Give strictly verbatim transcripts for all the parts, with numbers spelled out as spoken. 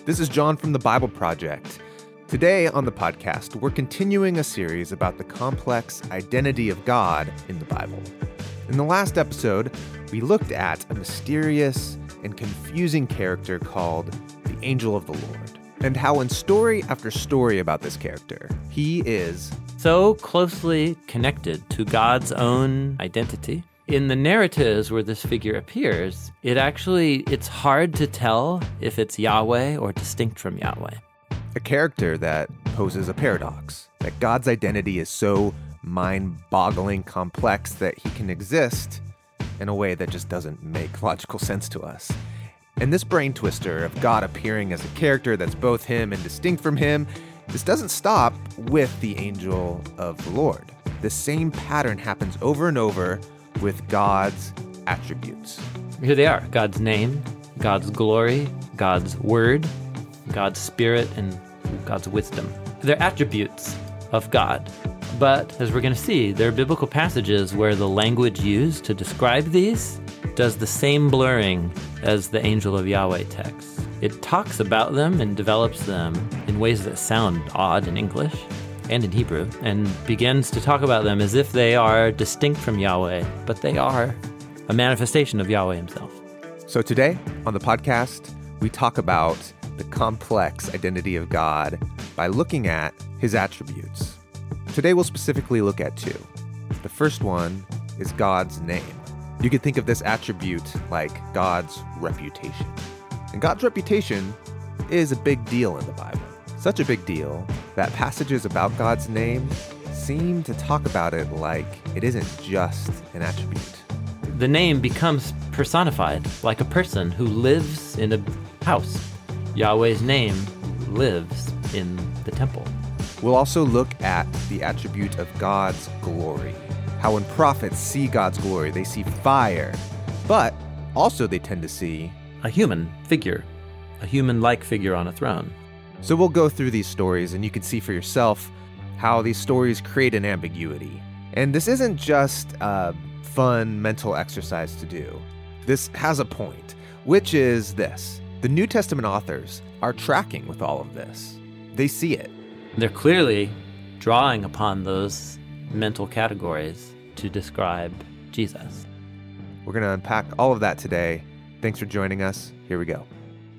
This is John from the Bible Project. Today on the podcast, we're continuing a series about the complex identity of God in the Bible. In the last episode, we looked at a mysterious and confusing character called the Angel of the Lord, and how in story after story about this character, he is so closely connected to God's own identity. In the narratives where this figure appears, it actually, it's hard to tell if it's Yahweh or distinct from Yahweh. a character that poses a paradox, that God's identity is so mind-boggling complex that he can exist in a way that just doesn't make logical sense to us. And this brain twister of God appearing as a character that's both him and distinct from him, this doesn't stop with the angel of the Lord. The same pattern happens over and over with God's attributes. Here they are: God's name, God's glory, God's word, God's spirit, and God's wisdom. They're attributes of God. But as we're going to see, there are biblical passages where the language used to describe these does the same blurring as the angel of Yahweh text. It talks about them and develops them in ways that sound odd in English and in Hebrew, and begins to talk about them as if they are distinct from Yahweh, but they are a manifestation of Yahweh himself. So today on the podcast, we talk about the complex identity of God by looking at his attributes. Today we'll specifically look at two. The first one is God's name. You could think of this attribute like God's reputation. And God's reputation is a big deal in the Bible. Such a big deal that passages about God's name seem to talk about it like it isn't just an attribute. The name becomes personified, like a person who lives in a house. Yahweh's name lives in the temple. We'll also look at the attribute of God's glory. How when prophets see God's glory, they see fire, but also they tend to see A human figure, a human-like figure on a throne. So we'll go through these stories and you can see for yourself how these stories create an ambiguity. And this isn't just a fun mental exercise to do. This has a point, which is this. The New Testament authors are tracking with all of this. They see it. They're clearly drawing upon those mental categories to describe Jesus. We're going to unpack all of that today. Thanks for joining us. Here we go.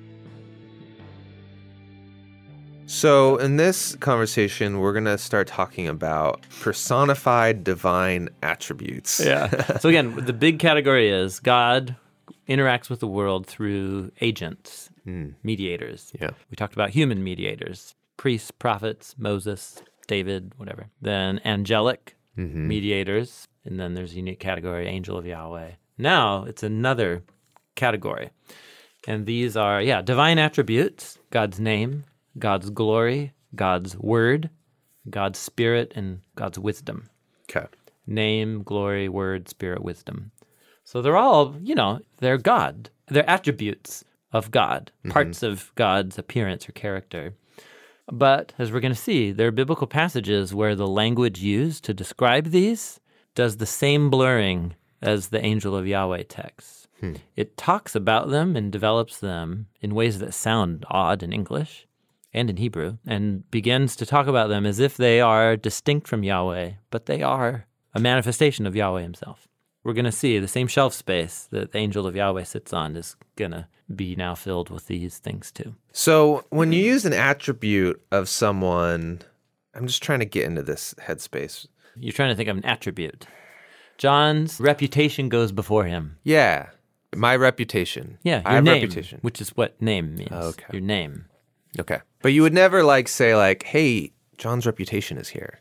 So in this conversation, we're going to start talking about personified divine attributes. Yeah. So again, the big category is God interacts with the world through agents, Mm. mediators. Yeah. We talked about human mediators, priests, prophets, Moses, David, whatever. Then angelic Mm-hmm. mediators, and then there's a unique category, angel of Yahweh. Now it's another category. And these are, yeah, divine attributes, God's name, God's glory, God's word, God's spirit, and God's wisdom. Okay. Name, glory, word, spirit, wisdom. So they're all, you know, they're God. They're attributes of God, Mm-hmm. parts of God's appearance or character. But as we're going to see, there are biblical passages where the language used to describe these does the same blurring as the angel of Yahweh text. Hmm. It talks about them and develops them in ways that sound odd in English and in Hebrew, and begins to talk about them as if they are distinct from Yahweh, but they are a manifestation of Yahweh himself. We're going to see the same shelf space that the angel of Yahweh sits on is going to be now filled with these things too. So when you use an attribute of someone, I'm just trying to get into this headspace. You're trying to think of an attribute. John's reputation goes before him. Yeah. My reputation. Yeah, your I have name, reputation. which is what name means. Okay. Your name. Okay. But you would never like say like, hey, John's reputation is here.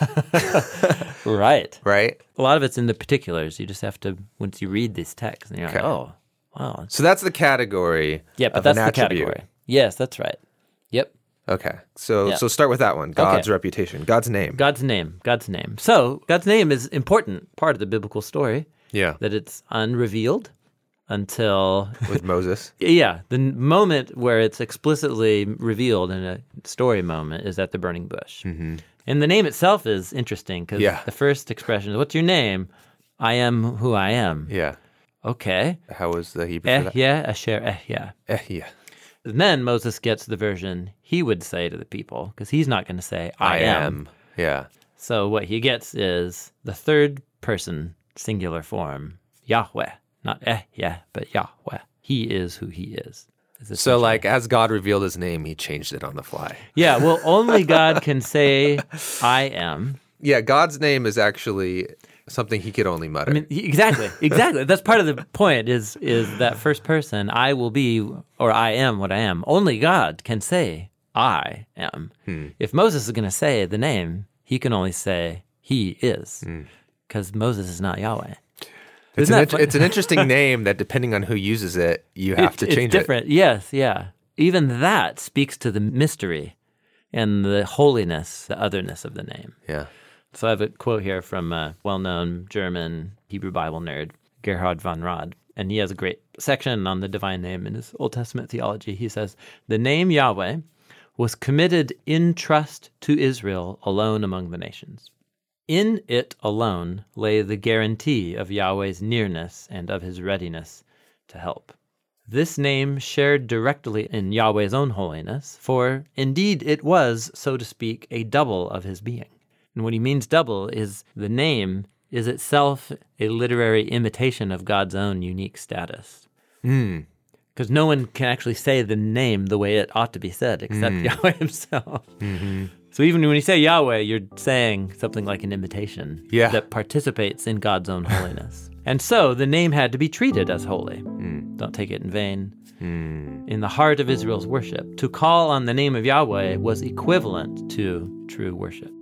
Right. Right? A lot of it's in the particulars. You just have to, once you read these texts, and you're Okay. like, oh, wow. So that's the category Yeah, but of that's an the attribute. category. Yes, that's right. Yep. Okay. So Yeah. so start with that one. God's Okay. reputation. God's name. God's name. God's name. So God's name is important part of the biblical story, Yeah. that it's unrevealed until, With Moses. yeah, the n- moment where it's explicitly revealed in a story moment is at the burning bush. Mm-hmm. And the name itself is interesting because Yeah. the first expression is, what's your name? I am who I am. Yeah. Okay. How was the Hebrew Eh, for that? yeah, asher, eh, yeah. Eh, yeah. And then Moses gets the version he would say to the people, because he's not going to say, I, I am. am. Yeah. So what he gets is the third person singular form, Yahweh. Not eh, yeah, but Yahweh. He is who he is. is So, like, as God revealed his name, he changed it on the fly. Yeah, well, only God can say, I am. Yeah, God's name is actually something he could only mutter. I mean, exactly, exactly. That's part of the point is is that first person, I will be, or I am what I am. Only God can say, I am. Hmm. If Moses is going to say the name, he can only say, he is, because Moses is not Yahweh. It's Isn't an, that fun? it's an interesting name that, depending on who uses it, you have It- to it's change different. it. Yes, yeah. Even that speaks to the mystery and the holiness, the otherness of the name. Yeah. So I have a quote here from a well-known German Hebrew Bible nerd, Gerhard von Rad, and he has a great section on the divine name in his Old Testament theology. He says, the name Yahweh was committed in trust to Israel alone among the nations. In it alone lay the guarantee of Yahweh's nearness and of his readiness to help. This name shared directly in Yahweh's own holiness, for indeed it was, so to speak, a double of his being. And what he means double is the name is itself a literary imitation of God's own unique status. Mm. Because no one can actually say the name the way it ought to be said except Mm. Yahweh himself. Mm-hmm. So even when you say Yahweh, you're saying something like an imitation Yeah. that participates in God's own holiness. And so the name had to be treated as holy. Mm. Don't take it in vain. Mm. In the heart of Israel's worship, to call on the name of Yahweh was equivalent to true worship.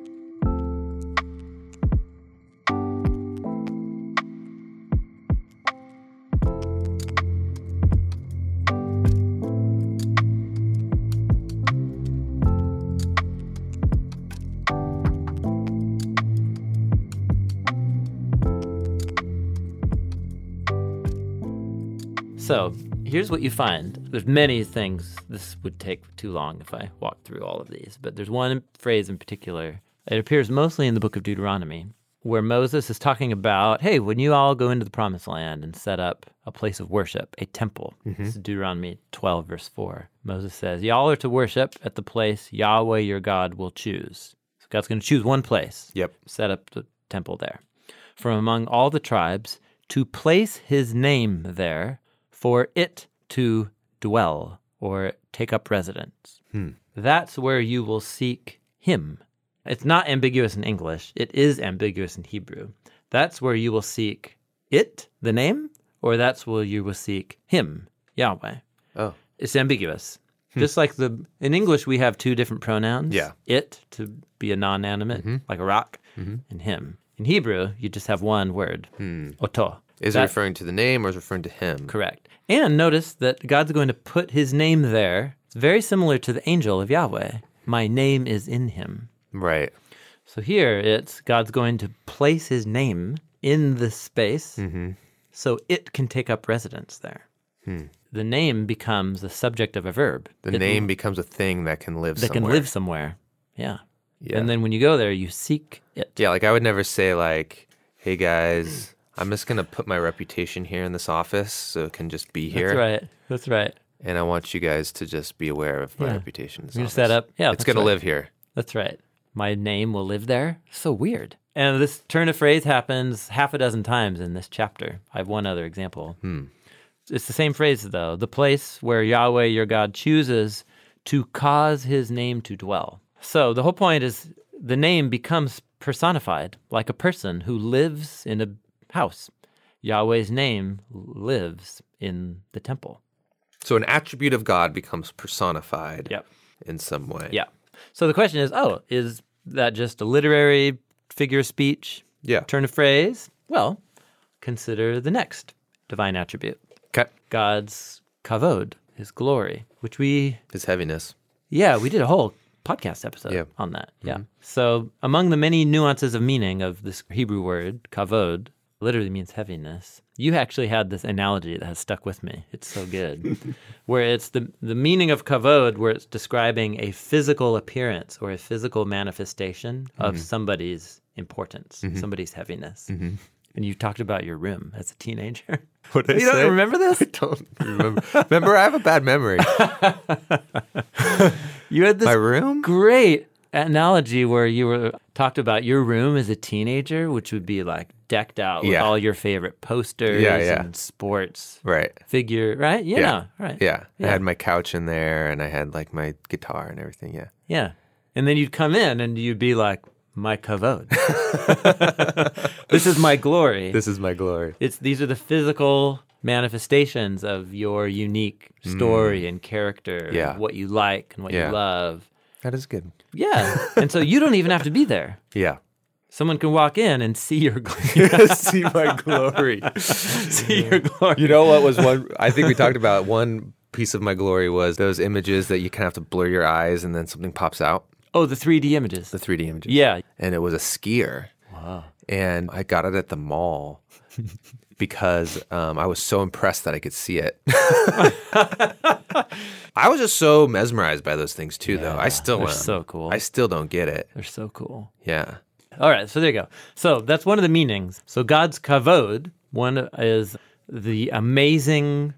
So here's what you find. There's many things. This would take too long if I walked through all of these, but there's one phrase in particular. It appears mostly in the book of Deuteronomy, where Moses is talking about, hey, when you all go into the promised land and set up a place of worship, a temple. Mm-hmm. This is Deuteronomy twelve, verse four. Moses says, y'all are to worship at the place Yahweh your God will choose. So God's going to choose one place. Yep. Set up the temple there. From among all the tribes, to place his name there, for it to dwell or take up residence. Hmm. That's where you will seek him. It's not ambiguous in English. It is ambiguous in Hebrew. That's where you will seek it, the name, or that's where you will seek him, Yahweh. Oh. It's ambiguous. Just like the in English, we have two different pronouns. Yeah. It, to be a non-animate, Mhm. like a rock, Mm-hmm. and him. In Hebrew, you just have one word, Hmm. oto. Is That- it referring to the name or is it referring to him? Correct. And notice that God's going to put his name there. It's very similar to the angel of Yahweh. My name is in him. Right. So here it's God's going to place his name in this space Mm-hmm. so it can take up residence there. Hmm. The name becomes the subject of a verb. The It- name becomes a thing that can live that somewhere. can live somewhere. Yeah. Yeah. And then when you go there, you seek it. Yeah, like I would never say like, hey guys, I'm just going to put my reputation here in this office so it can just be here. That's right. That's right. And I want you guys to just be aware of my Yeah. reputation in this You office. set up. Yeah. It's that's going to right. live here. That's right. My name will live there. So weird. And this turn of phrase happens half a dozen times in this chapter. I have one other example. Hmm. It's the same phrase, though. The place where Yahweh, your God, chooses to cause his name to dwell. So the whole point is the name becomes personified like a person who lives in a house. Yahweh's name lives in the temple. So an attribute of God becomes personified Yep. in some way. Yeah. So the question is, oh, is that just a literary figure of speech, Yeah. turn of phrase? Well, consider the next divine attribute, Okay. God's kavod, his glory, which we, His heaviness. yeah, we did a whole podcast episode Yeah. on that. Yeah. So among the many nuances of meaning of this Hebrew word, kavod, literally means heaviness. You actually had this analogy that has stuck with me. It's so good. Where it's the, the meaning of kavod, where it's describing a physical appearance or a physical manifestation of somebody's importance, somebody's heaviness. And you talked about your room as a teenager. What did I You say? don't remember this? I don't remember. Remember, I have a bad memory. You had this My room? great analogy where you were talked about your room as a teenager, which would be like decked out with Yeah. all your favorite posters Yeah, yeah. and sports Right. figure, right? Yeah, Yeah. right. Yeah. Yeah. I had my couch in there and I had like my guitar and everything. Yeah. Yeah. And then you'd come in and you'd be like, my kavod. This is my glory. This is my glory. It's these are the physical manifestations of your unique story and character, Yeah. and what you like and what Yeah. you love. That is good. Yeah. And so you don't even have to be there. Yeah. Someone can walk in and see your glory. See my glory. see your glory. You know what was one, I think we talked about one piece of my glory was those images that you kind of have to blur your eyes and then something pops out. Oh, the three D images. The three D images. Yeah. And it was a skier. Wow. And I got it at the mall because um, I was so impressed that I could see it. I was just so mesmerized by those things too, though. I still they're am. so cool. I still don't get it. They're so cool. Yeah. All right, so there you go. So that's one of the meanings. So God's kavod, one is the amazing,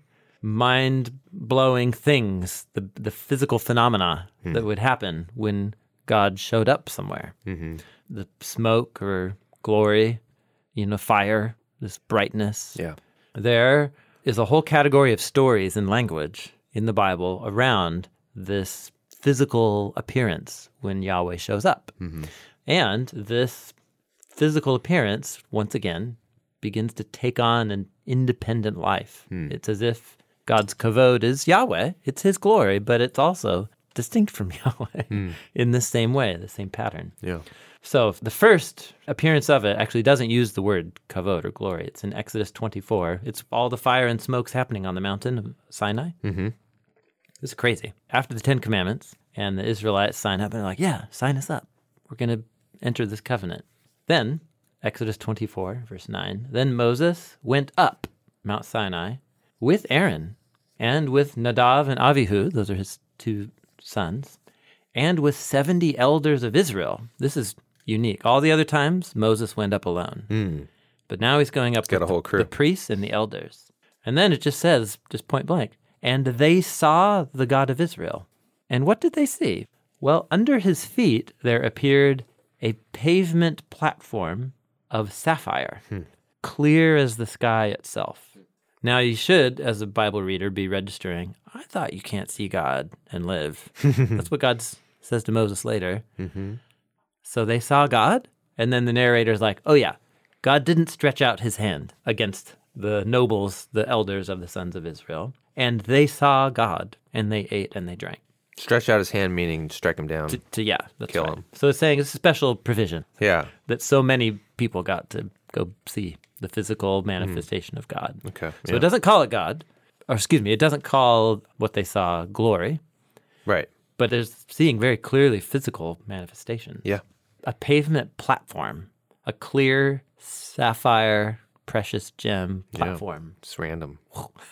mind-blowing things, the the physical phenomena Hmm. that would happen when God showed up somewhere. Mm-hmm. The smoke or glory, you know, fire, this brightness. Yeah. There is a whole category of stories and language in the Bible around this physical appearance when Yahweh shows up. Mm-hmm. And this physical appearance, once again, begins to take on an independent life. Hmm. It's as if God's kavod is Yahweh. It's his glory, but it's also distinct from Yahweh Hmm. in the same way, the same pattern. Yeah. So the first appearance of it actually doesn't use the word kavod or glory. It's in Exodus twenty-four. It's all the fire and smoke's happening on the mountain of Sinai. Mm-hmm. It's crazy. After the Ten Commandments, and the Israelites sign up, and they're like, yeah, sign us up. We're going to enter this covenant. Then, Exodus twenty-four, verse nine, then Moses went up Mount Sinai with Aaron and with Nadav and Avihu, those are his two sons, and with seventy elders of Israel. This is unique. All the other times, Moses went up alone. Mm. But now he's going up Got with a whole the, crew. the priests and the elders. And then it just says, just point blank, and they saw the God of Israel. And what did they see? Well, under his feet there appeared a pavement platform of sapphire, Hmm. clear as the sky itself. Now you should, as a Bible reader, be registering, I thought you can't see God and live. That's what God s- says to Moses later. Mm-hmm. So they saw God, and then the narrator's like, oh yeah, God didn't stretch out his hand against the nobles, the elders of the sons of Israel, and they saw God, and they ate and they drank. Stretch out his hand, meaning strike him down. To, to yeah, that's Kill right. him. So it's saying it's a special provision Yeah. that so many people got to go see the physical manifestation of God. Okay. So yeah. it doesn't call it God, or excuse me, it doesn't call what they saw glory, Right. but it's seeing very clearly physical manifestation. Yeah. A pavement platform, a clear sapphire precious gem platform. It's random.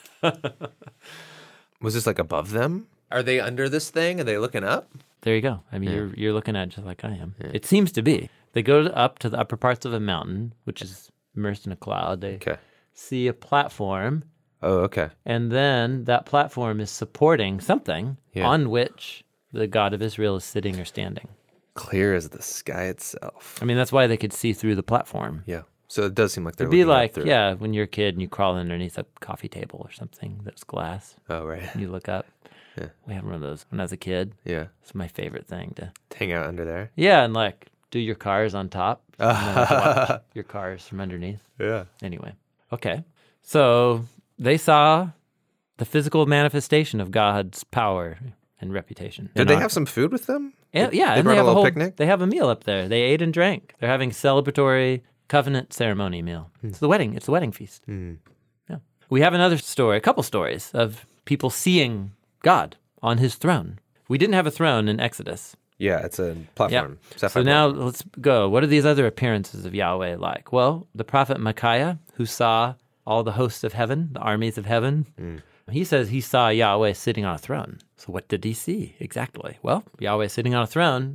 Was this like above them? Are they under this thing? Are they looking up? There you go. I mean, you're you're looking at it just like I am. It seems to be. They go to- up to the upper parts of a mountain, which is immersed in a cloud. They Okay. see a platform, Oh, okay. and then that platform is supporting something Yeah. on which the God of Israel is sitting or standing. Clear as the sky itself. I mean, that's why they could see through the platform. Yeah. So it does seem like they're It'd be looking up like, through it. yeah, when you're a kid and you crawl underneath a coffee table or something that's glass, Oh, right. and you look up. Yeah. We had one of those when I was a kid. Yeah. It's my favorite thing to. Hang out under there. Yeah, and like do your cars on top. And then like, watch your cars from underneath. Yeah. Anyway, okay. So they saw the physical manifestation of God's power and reputation. Did And they on- have some food with them? And, yeah, they and brought they a have a little whole picnic? They have a meal up there. They ate and drank. They're having celebratory covenant ceremony meal. It's the wedding. It's the wedding feast. Mm. Yeah. We have another story, a couple stories of people seeing God on his throne. We didn't have a throne in Exodus. Yeah, it's a platform. So Sapphire now platform. let's go. What are these other appearances of Yahweh like? Well, the prophet Micaiah, who saw all the hosts of heaven, the armies of heaven, Mm. he says he saw Yahweh sitting on a throne. So what did he see exactly? Well, Yahweh sitting on a throne,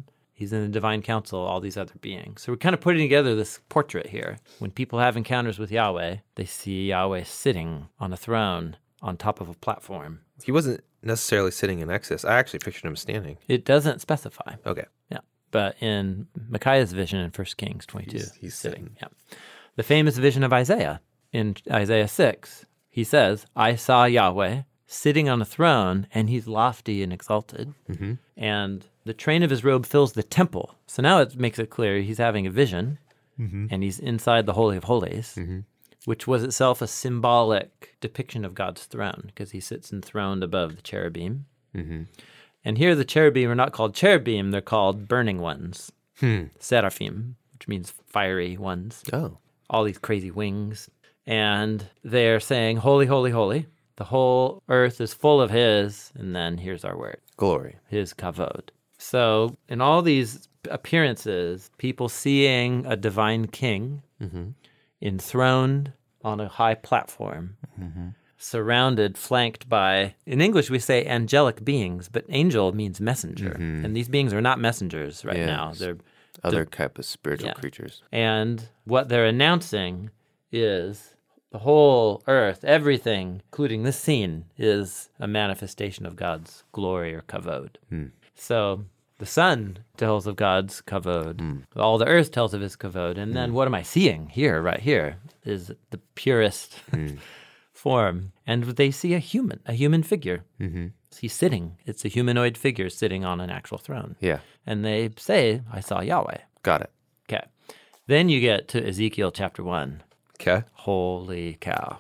He's in the divine council, all these other beings. So we're kind of putting together this portrait here. When people have encounters with Yahweh, they see Yahweh sitting on a throne on top of a platform. He wasn't necessarily sitting in Exodus. I actually pictured him standing. It doesn't specify. Okay. Yeah. But in Micaiah's vision in First Kings twenty-two, He's, he's sitting. Yeah. The famous vision of Isaiah in Isaiah six, he says, I saw Yahweh sitting on a throne, and he's lofty and exalted. Mm-hmm. And the train of his robe fills the temple. So now it makes it clear he's having a vision, mm-hmm. and he's inside the Holy of Holies, mm-hmm. which was itself a symbolic depiction of God's throne, because he sits enthroned above the cherubim. Mm-hmm. And here the cherubim are not called cherubim, they're called burning ones. Hmm. Seraphim, which means fiery ones. Oh. All these crazy wings. And they're saying, holy, holy, holy. The whole earth is full of his. And then here's our word. Glory. His kavod. So in all these appearances, people seeing a divine king mm-hmm. enthroned on a high platform, mm-hmm. surrounded, flanked by, in English we say angelic beings, but angel means messenger. Mm-hmm. And these beings are not messengers right yes. now. They're other type of spiritual yeah. creatures. And what they're announcing is the whole earth, everything, including this scene, is a manifestation of God's glory or kavod. Hmm. So the sun tells of God's kavod. Hmm. All the earth tells of his kavod. And then what am I seeing here, right here, is the purest Hmm. form. And they see a human, a human figure. Mm-hmm. He's sitting. It's a humanoid figure sitting on an actual throne. Yeah. And they say, I saw Yahweh. Got it. Okay. Then you get to Ezekiel chapter one. Okay. Holy cow.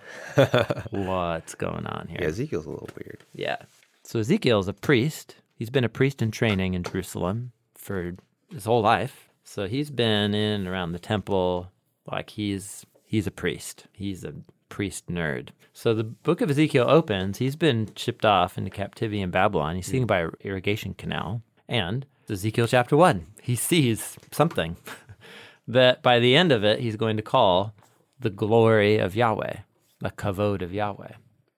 What's going on here? Yeah, Ezekiel's a little weird. Yeah. So Ezekiel is a priest. He's been a priest in training in Jerusalem for his whole life. So he's been in and around the temple. Like he's he's a priest. He's a priest nerd. So the book of Ezekiel opens. He's been shipped off into captivity in Babylon. He's sitting by an irrigation canal. And Ezekiel chapter one, he sees something that by the end of it, he's going to call the glory of Yahweh, the kavod of Yahweh.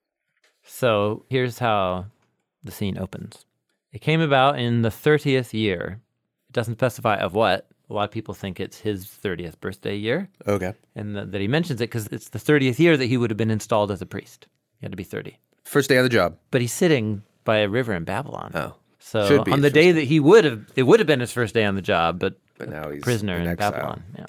So here's how the scene opens. It came about in the thirtieth year. It doesn't specify of what. A lot of people think it's his thirtieth birthday year. Okay. And that, that he mentions it because it's the thirtieth year that he would have been installed as a priest. He had to be thirty. First day of the job. But he's sitting by a river in Babylon. Oh. So Should be on his the day first that he would have, it would have been his first day on the job, but, But now he's prisoner in in, exile. Babylon. Yeah.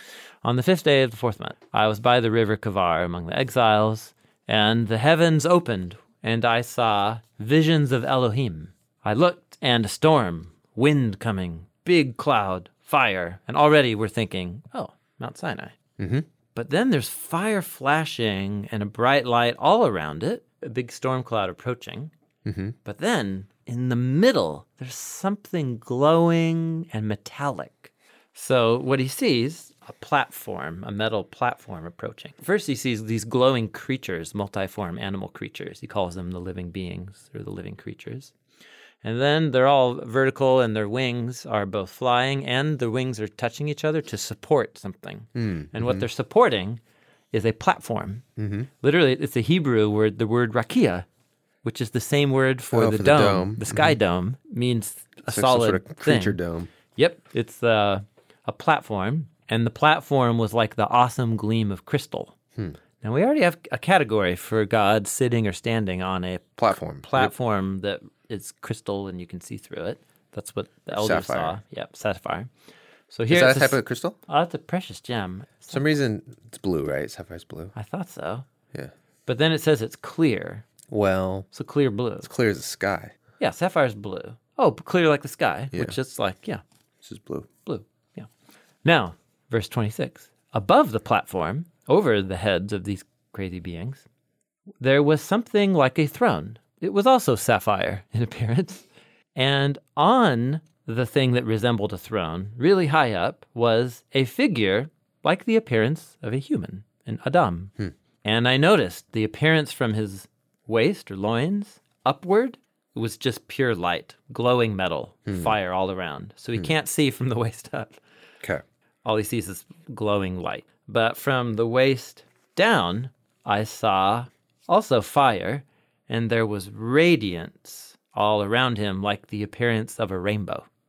On the fifth day of the fourth month, I was by the river Kavar among the exiles, and the heavens opened, and I saw visions of Elohim. I looked, and a storm, wind coming, big cloud, fire, and already we're thinking, oh, Mount Sinai. Mm-hmm. But then there's fire flashing and a bright light all around it, a big storm cloud approaching. Mm-hmm. But then in the middle, there's something glowing and metallic. So what he sees, a platform, a metal platform approaching. First he sees these glowing creatures, multiform animal creatures. He calls them the living beings or the living creatures. And then they're all vertical and their wings are both flying and the wings are touching each other to support something. Mm-hmm. And what they're supporting is a platform. Mm-hmm. Literally, it's a Hebrew word, the word rakia, which is the same word for, oh, the, for dome. the dome. The sky mm-hmm. dome means a so solid some sort of creature thing. dome. Yep. It's uh, a platform. And the platform was like the awesome gleam of crystal. Hmm. Now, we already have a category for God sitting or standing on a Platform. platform yep. that is crystal and you can see through it. That's what the elders Sapphire. saw. Yep, sapphire. So here is that it's a type of crystal? Oh, it's a precious gem. For some reason, it's blue, right? Sapphire's blue. I thought so. Yeah. But then it says it's clear. Well, So clear blue. it's clear as the sky. Yeah, sapphire's blue. Oh, clear like the sky, Yeah. which is like, yeah, This is blue. blue. Yeah. Now, verse twenty-six. Above the platform, over the heads of these crazy beings, there was something like a throne. It was also sapphire in appearance. And on the thing that resembled a throne, really high up, was a figure like the appearance of a human, an Adam. Hmm. And I noticed the appearance from his waist or loins upward was just pure light, glowing metal, hmm. fire all around. So he hmm. can't see from the waist up. Okay. All he sees is glowing light. But from the waist down, I saw also fire, and there was radiance all around him like the appearance of a rainbow.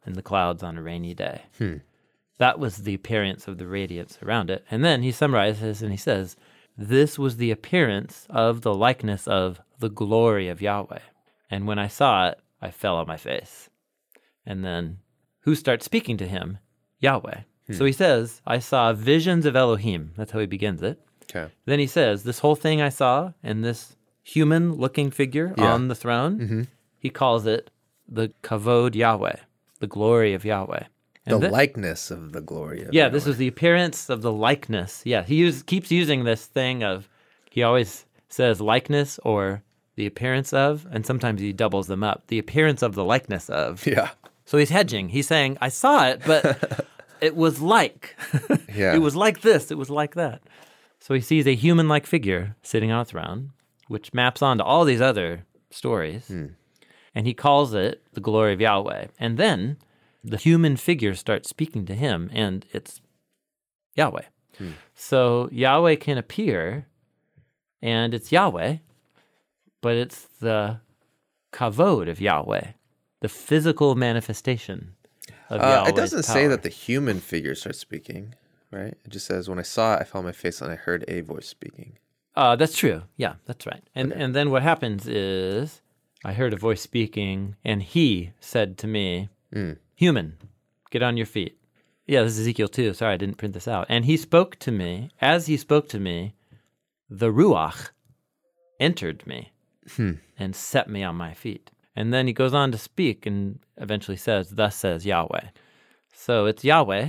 in the clouds on a rainy day. Hmm. That was the appearance of the radiance around it. And then he summarizes and he says, this was the appearance of the likeness of the glory of Yahweh. And when I saw it, I fell on my face. And then who starts speaking to him? Yahweh. Hmm. So he says, I saw visions of Elohim. That's how he begins it. Okay. Then he says, this whole thing I saw and this human-looking figure yeah. on the throne, mm-hmm. he calls it the kavod Yahweh, the glory of Yahweh. And the th- likeness of the glory of Yeah, Yahweh. this was the appearance of the likeness. Yeah, he use, keeps using this thing of, he always says likeness or the appearance of, and sometimes he doubles them up. The appearance of the likeness of. Yeah. So he's hedging. He's saying, I saw it, but it was like. yeah. It was like this. It was like that. So he sees a human-like figure sitting on a throne, which maps onto all these other stories. Hmm. And he calls it the glory of Yahweh. And then the human figure starts speaking to him, and it's Yahweh. Hmm. So Yahweh can appear, and it's Yahweh, but it's the kavod of Yahweh, the physical manifestation of uh, Yahweh's It doesn't power. say that the human figure starts speaking, right? It just says, when I saw it, I fell on my face, and I heard a voice speaking. Uh, that's true. Yeah, that's right. And okay. and then what happens is, I heard a voice speaking, and he said to me, mm. human, get on your feet. Yeah, this is Ezekiel two. Sorry, I didn't print this out. And he spoke to me. As he spoke to me, the Ruach entered me hmm. and set me on my feet. And then he goes on to speak and eventually says, thus says Yahweh. So it's Yahweh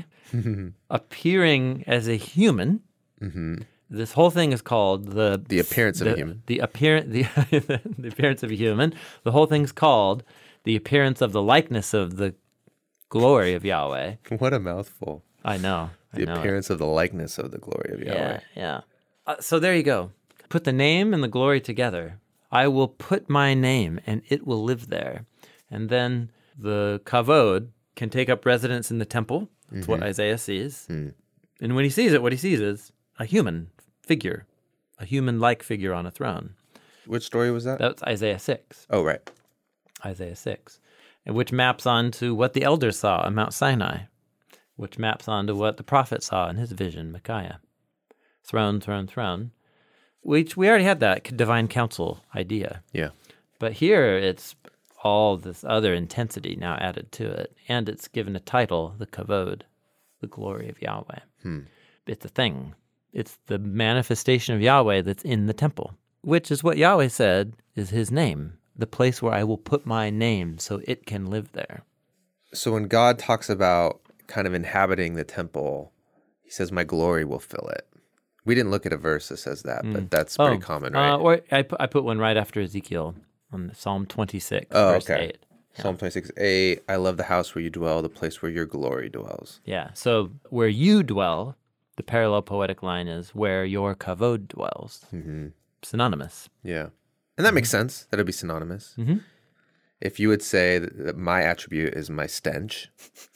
appearing as a human. Mm-hmm. This whole thing is called the the appearance the, of a human. The appearance the, the appearance of a human. The whole thing's called the appearance of the likeness of the glory of Yahweh. What a mouthful! I know. The I know appearance it. of the likeness of the glory of Yahweh. Yeah, yeah. Uh, so there you go. Put the name and the glory together. I will put my name, and it will live there. And then the kavod can take up residence in the temple. That's mm-hmm. what Isaiah sees. Mm. And when he sees it, what he sees is a human figure, a human-like figure on a throne. Which story was that? That's Isaiah six. Oh, right. Isaiah six, and which maps onto what the elders saw on Mount Sinai, which maps onto what the prophet saw in his vision, Micaiah. Throne, throne, throne. Which we already had that divine council idea. Yeah. But here it's all this other intensity now added to it, and it's given a title, the kavod, the glory of Yahweh. Hmm. It's a thing. It's the manifestation of Yahweh that's in the temple, which is what Yahweh said is his name, the place where I will put my name so it can live there. So when God talks about kind of inhabiting the temple, he says, my glory will fill it. We didn't look at a verse that says that, mm. but that's pretty oh, common, right? Uh, or I put, I put one right after Ezekiel on Psalm twenty-six, oh, verse okay. eight. Yeah. Psalm twenty-six, eight, I love the house where you dwell, the place where your glory dwells. Yeah, so where you dwell, the parallel poetic line is where your kavod dwells. Mm-hmm. Synonymous. Yeah. And that mm-hmm. makes sense. That would be synonymous. Mm-hmm. If you would say that my attribute is my stench,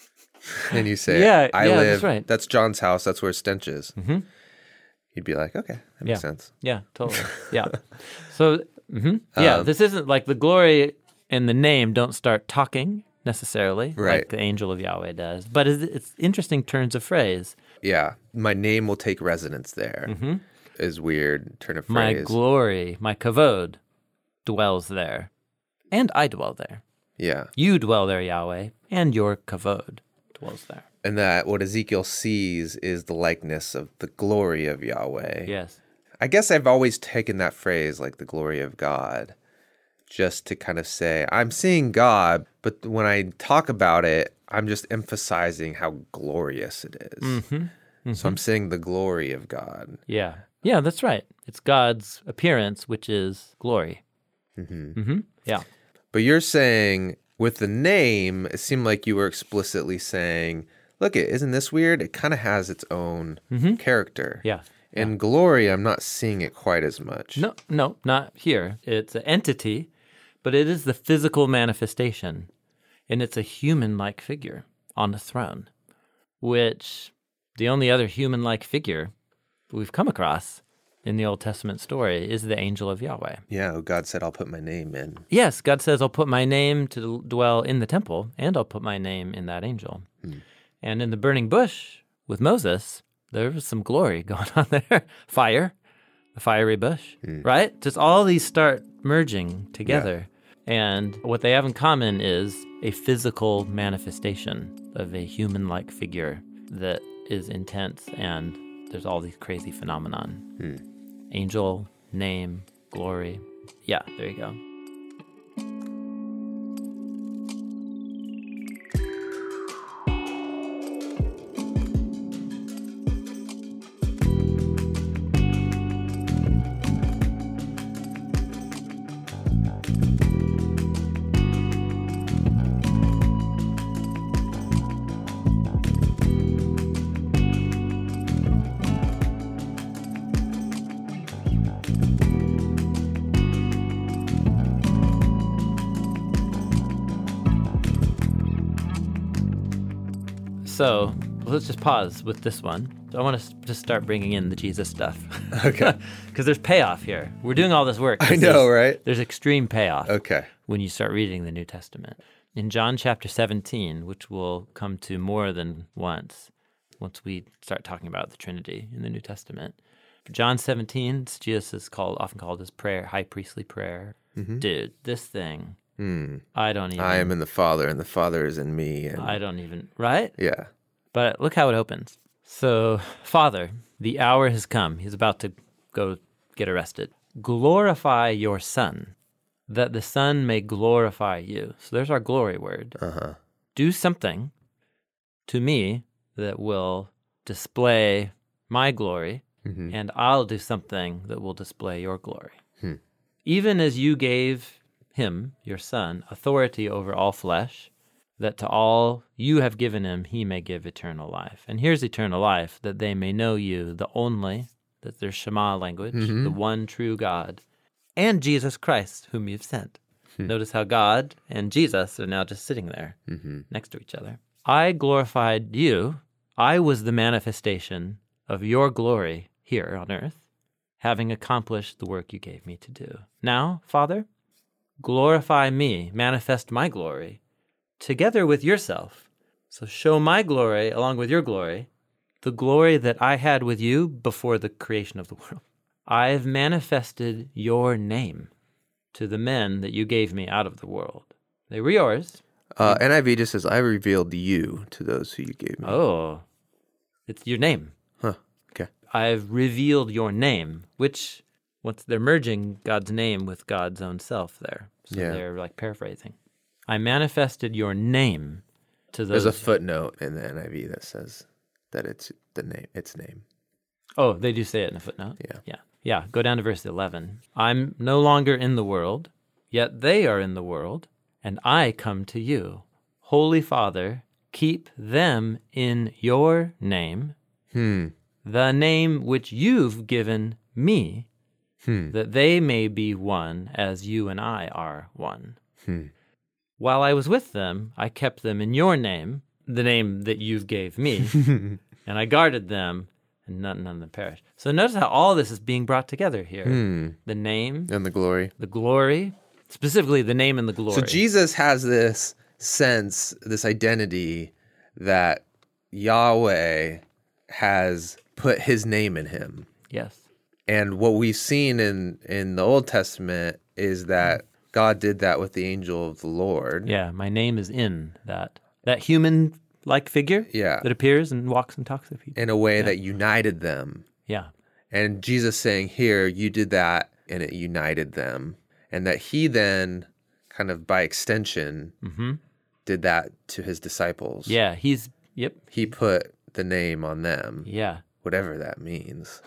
and you say, yeah, I yeah, live, that's right. That's John's house, that's where stench is. Mm-hmm. You'd be like, okay, that makes yeah. sense. Yeah, totally. Yeah. So, mm-hmm. yeah, um, this isn't like the glory and the name don't start talking necessarily, right. like the angel of Yahweh does. But it's, it's interesting turns of phrase. Yeah. My name will take residence there mm-hmm. is weird turn of phrase. My glory, my kavod dwells there, and I dwell there. Yeah. You dwell there, Yahweh, and your kavod dwells there. And that what Ezekiel sees is the likeness of the glory of Yahweh. Yes. I guess I've always taken that phrase, like the glory of God, just to kind of say, I'm seeing God, but when I talk about it, I'm just emphasizing how glorious it is. Mm-hmm. Mm-hmm. So I'm seeing the glory of God. Yeah. Yeah, that's right. It's God's appearance, which is glory. Mm-hmm. Mm-hmm. Yeah. But you're saying with the name, it seemed like you were explicitly saying, look, it isn't this weird? It kind of has its own mm-hmm. character. Yeah. In yeah. glory, I'm not seeing it quite as much. No, no, not here. It's an entity, but it is the physical manifestation, and it's a human-like figure on the throne, which the only other human-like figure we've come across in the Old Testament story is the angel of Yahweh. Yeah, oh, God said, I'll put my name in. Yes, God says, I'll put my name to dwell in the temple, and I'll put my name in that angel. Hmm. And in the burning bush with Moses, there was some glory going on there. Fire, the fiery bush, hmm. right? Just all these start merging together. Yeah. And what they have in common is a physical manifestation of a human-like figure that is intense, and there's all these crazy phenomenon. Hmm. Angel, name, glory. Yeah, there you go. So let's just pause with this one. I want to just start bringing in the Jesus stuff. Okay. Because there's payoff here. We're doing all this work. I know, there's, right? There's extreme payoff. Okay. When you start reading the New Testament. In John chapter seventeen, which we'll come to more than once, once we start talking about the Trinity in the New Testament. John seventeen, Jesus is called, often called his prayer, high priestly prayer. Mm-hmm. Dude, this thing. Mm. I don't even... I am in the Father, and the Father is in me. And... I don't even... Right? Yeah. But look how it opens. So, Father, the hour has come. He's about to go get arrested. Glorify your Son, that the Son may glorify you. So there's our glory word. Uh-huh. Do something to me that will display my glory, mm-hmm. and I'll do something that will display your glory. Hmm. Even as you gave him, your Son, authority over all flesh, that to all you have given him, he may give eternal life. And here's eternal life, that they may know you, the only, that there's Shema language, mm-hmm. the one true God, and Jesus Christ, whom you've sent. Hmm. Notice how God and Jesus are now just sitting there mm-hmm. next to each other. I glorified you. I was the manifestation of your glory here on earth, having accomplished the work you gave me to do. Now, Father, glorify me, manifest my glory, together with yourself. So show my glory along with your glory, the glory that I had with you before the creation of the world. I've manifested your name to the men that you gave me out of the world. They were yours. Uh, N I V just says, I revealed you to those who you gave me. Oh, it's your name. Huh, okay. I've revealed your name, which... Once they're merging God's name with God's own self there. So yeah. They're like paraphrasing. I manifested your name to those. There's a footnote in the N I V that says that it's the name, its name. Oh, they do say it in a footnote? Yeah. Yeah. Yeah. Go down to verse eleven. I'm no longer in the world, yet they are in the world, and I come to you. Holy Father, keep them in your name, hmm. the name which you've given me, Hmm. that they may be one as you and I are one. Hmm. While I was with them, I kept them in your name, the name that you gave me, and I guarded them, and none, none of them perished. So notice how all this is being brought together here. Hmm. The name. And the glory. The glory. Specifically, the name and the glory. So Jesus has this sense, this identity that Yahweh has put his name in him. Yes. And what we've seen in, in the Old Testament is that God did that with the angel of the Lord. Yeah, my name is in that. That human-like figure yeah. that appears and walks and talks to people. In a way yeah. that united them. Yeah. And Jesus saying, here, you did that, and it united them. And that he then, kind of by extension, mm-hmm. did that to his disciples. Yeah, he's, yep. He put the name on them. Yeah. Whatever that means.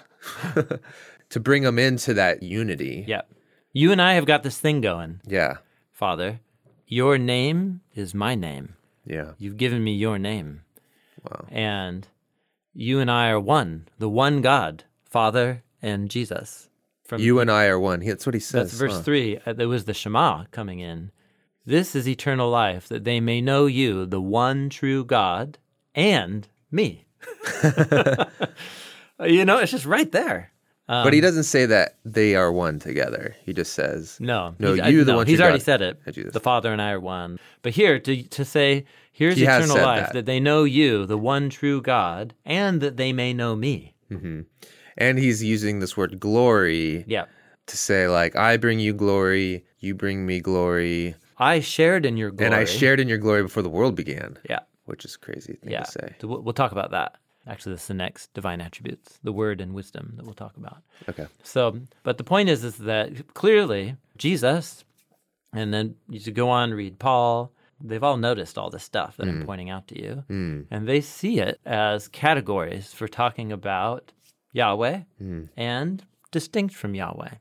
To bring them into that unity. Yeah. You and I have got this thing going. Yeah. Father, your name is my name. Yeah. You've given me your name. Wow. And you and I are one, the one God, Father and Jesus. From you and I are one. That's what he says. That's verse huh? three. Uh, there was the Shema coming in. This is eternal life, that they may know you, the one true God, and me. You know, it's just right there. Um, but he doesn't say that they are one together. He just says, No. no, he's- you I- the no, one He's true already God, said it. and Jesus. The Father and I are one. But here, to, to say, here's He has eternal said life, that. that they know you, the one true God, and that they may know me. Mm-hmm. And he's using this word glory Yeah. to say, like, I bring you glory, you bring me glory, I shared in your glory. and I shared in your glory before the world began. Yeah. Which is a crazy thing Yeah. to say. So we'll, we'll talk about that. Actually, this is the next divine attributes, the word and wisdom that we'll talk about. Okay. So, but the point is, is that clearly Jesus, and then you should go on and read Paul, they've all noticed all this stuff that Mm. I'm pointing out to you. Mm. And they see it as categories for talking about Yahweh Mm. and distinct from Yahweh.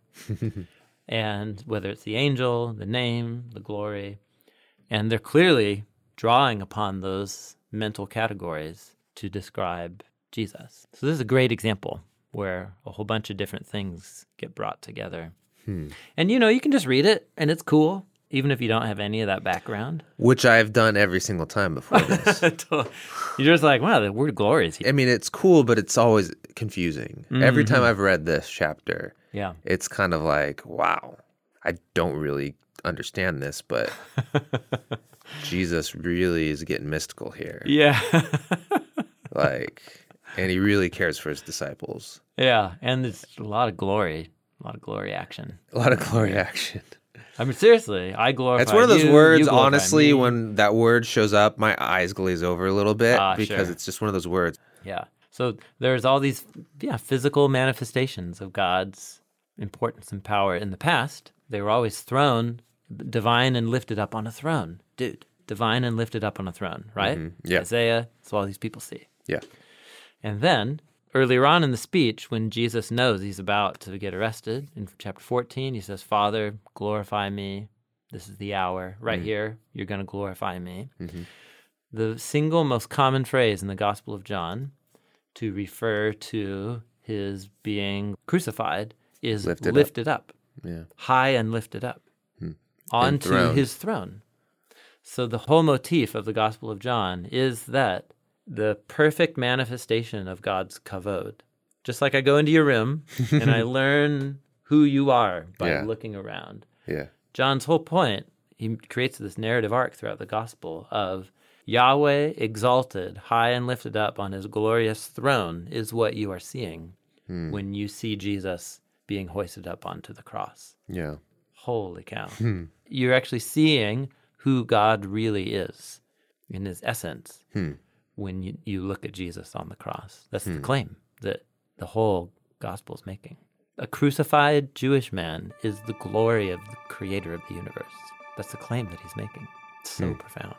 And whether it's the angel, the name, the glory, and they're clearly drawing upon those mental categories to describe Jesus. So this is a great example where a whole bunch of different things get brought together. Hmm. And, you know, you can just read it, and it's cool, even if you don't have any of that background. Which I've done every single time before this. You're just like, wow, the word glory is here. I mean, it's cool, but it's always confusing. Mm-hmm. Every time I've read this chapter, Yeah. it's kind of like, wow, I don't really understand this, but Jesus really is getting mystical here. Yeah. Like, and he really cares for his disciples. Yeah, and it's a lot of glory, a lot of glory action. A lot of glory action. I mean, seriously, I glorify It's one of those you, you words, glorify honestly, me. when that word shows up, my eyes glaze over a little bit Ah, because sure. it's just one of those words. Yeah. So there's all these, yeah, physical manifestations of God's importance and power in the past. They were always thrown, divine and lifted up on a throne. Dude, divine and lifted up on a throne, right? Mhm. Yeah. Isaiah, that's what all these people see. Yeah. And then earlier on in the speech, when Jesus knows he's about to get arrested, in chapter fourteen, he says, Father, glorify me. This is the hour. Right here, you're going to glorify me. Mm-hmm. The single most common phrase in the Gospel of John to refer to his being crucified is Lifted lifted, up. up. Yeah. High and lifted up, Hmm. onto Enthroned. his throne. So the whole motif of the Gospel of John is that the perfect manifestation of God's kavod. Just like I go into your room and I learn who you are by Yeah. looking around. Yeah. John's whole point, he creates this narrative arc throughout the gospel of Yahweh exalted, high and lifted up on his glorious throne is what you are seeing Hmm. when you see Jesus being hoisted up onto the cross. Yeah. Holy cow. Hmm. You're actually seeing who God really is in his essence Hmm. when you, you look at Jesus on the cross. That's Hmm. the claim that the whole gospel is making. A crucified Jewish man is the glory of the creator of the universe. That's the claim that he's making. It's so Hmm. profound.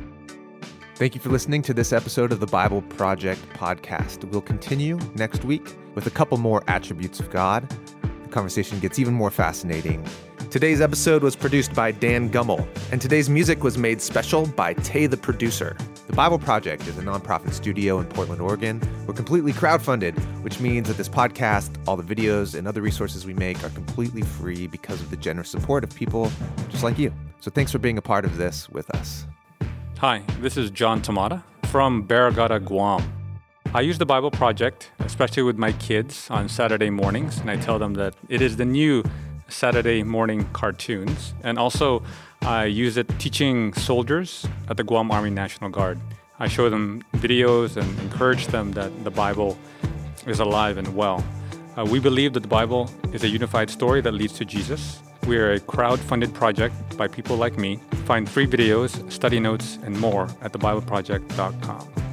Thank you for listening to this episode of the Bible Project podcast. We'll continue next week with a couple more attributes of God. The conversation gets even more fascinating. Today's episode was produced by Dan Gummel, and today's music was made special by Tay the Producer. The Bible Project is a nonprofit studio in Portland, Oregon. We're completely crowdfunded, which means that this podcast, all the videos, and other resources we make are completely free because of the generous support of people just like you. So thanks for being a part of this with us. Hi, this is John Tamata from Barragata, Guam. I use the Bible Project, especially with my kids on Saturday mornings, and I tell them that it is the new Saturday morning cartoons. And also, I use it teaching soldiers at the Guam Army National Guard. I show them videos and encourage them that the Bible is alive and well. Uh, we believe that the Bible is a unified story that leads to Jesus. We are a crowd-funded project by people like me. Find free videos, study notes, and more at the bible project dot com.